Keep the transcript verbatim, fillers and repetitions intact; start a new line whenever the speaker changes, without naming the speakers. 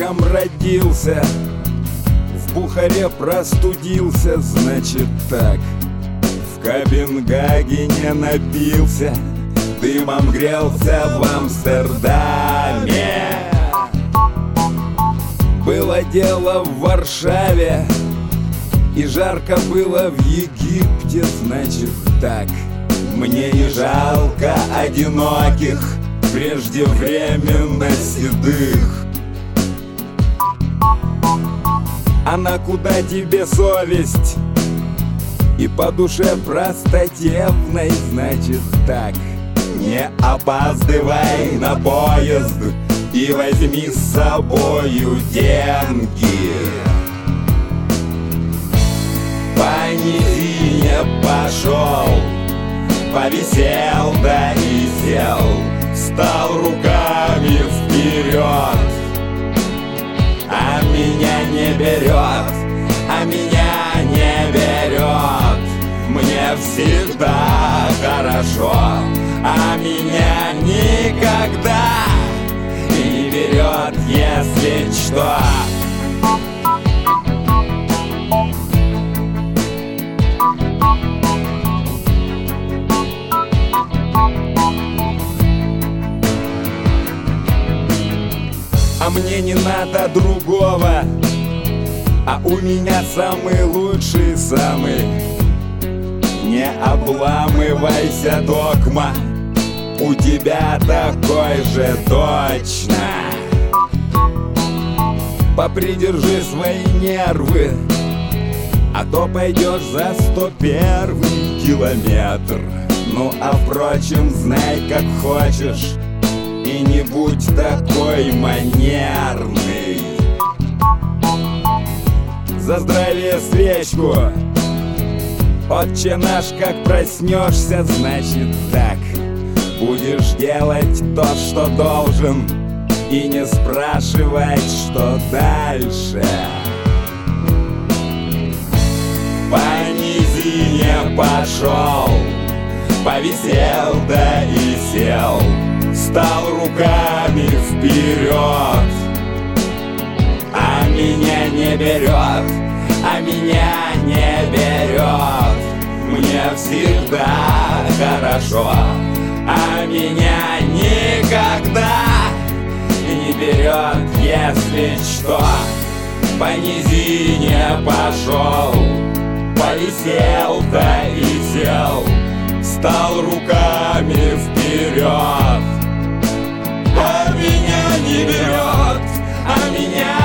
раком родился, в Бухаре простудился, значит так. В Копенгагене напился, дымом грелся в Амстердаме. Было дело в Варшаве, и жарко было в Египте, значит так. Мне не жалко одиноких, преждевременно седых. А на куда тебе совесть? И по душе простодевной, значит так. Не опаздывай на поезд и возьми с собою деньги. По низине пошел, повисел да и сел, встал руками вперед. А меня не берет, а меня не берет. Мне всегда хорошо, а меня никогда не берет, если что. А мне не надо другого, а у меня самый лучший, самый. Не обламывайся, догма, у тебя такой же точно. Попридержи свои нервы, а то пойдешь за сто первый километр. Ну а впрочем, знай как хочешь, и не будь такой манерный. За здравие свечку, отче наш, как проснешься, значит так. Будешь делать то, что должен, и не спрашивать, что дальше. По низине пошел, повисел да и сел, встал руками вперед. А меня не берет, а меня не берет. Мне всегда хорошо, а меня никогда не берет, если что. По низине пошел, повисел да и сел, встал руками вперед. А меня не берет, а меня